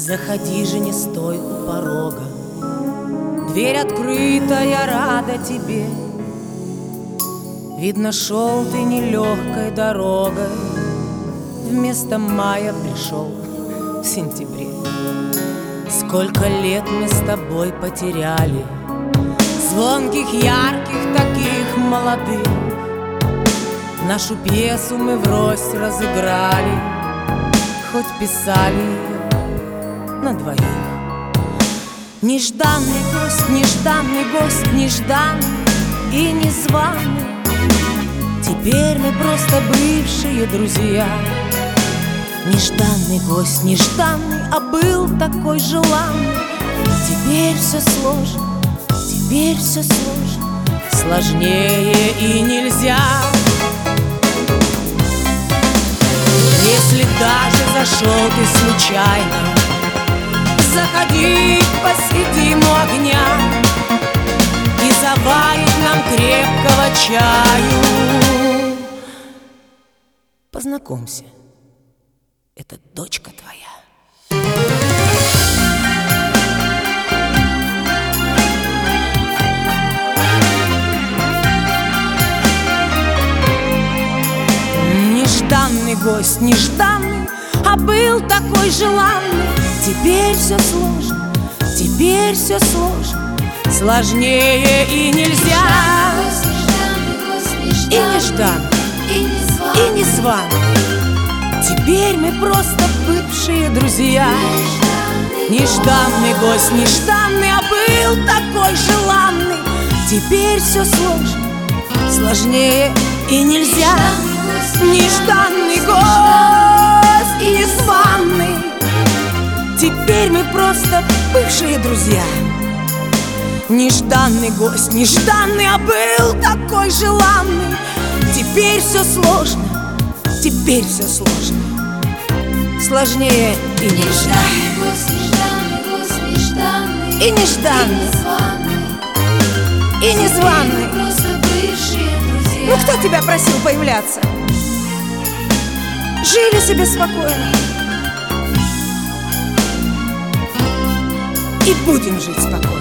Заходи же, не стой у порога, дверь открыта, я рада тебе. Видно, шел ты нелегкой дорогой, вместо мая пришел в сентябре. Сколько лет мы с тобой потеряли, звонких, ярких, таких молодых. Нашу пьесу мы врозь разыграли, хоть писали ее на двоих. Нежданный гость, нежданный гость, нежданный и незваный. Теперь мы просто бывшие друзья. Нежданный гость, нежданный, а был такой желанный. Теперь все сложно, теперь все сложно, сложнее и нельзя. Если даже зашел ты случайно, заходи, посидим у огня и заварить нам крепкого чаю. Познакомься, это дочка твоя. Нежданный гость, нежданный, а был такой желанный. Теперь все сложно, теперь все сложно, сложнее и нельзя. И нежданный, и незваный. Теперь мы просто бывшие друзья. Нежданный гость, нежданный, а был такой желанный. Теперь все сложно, сложнее и нельзя. Нежданный гость и незваный. Теперь мы просто бывшие друзья. Нежданный гость, нежданный, а был такой желанный. Теперь все сложно, теперь все сложно, сложнее и нельзя. И нежданный, и незваный. Ну кто тебя просил появляться? Жили себе спокойно и будем жить спокойно.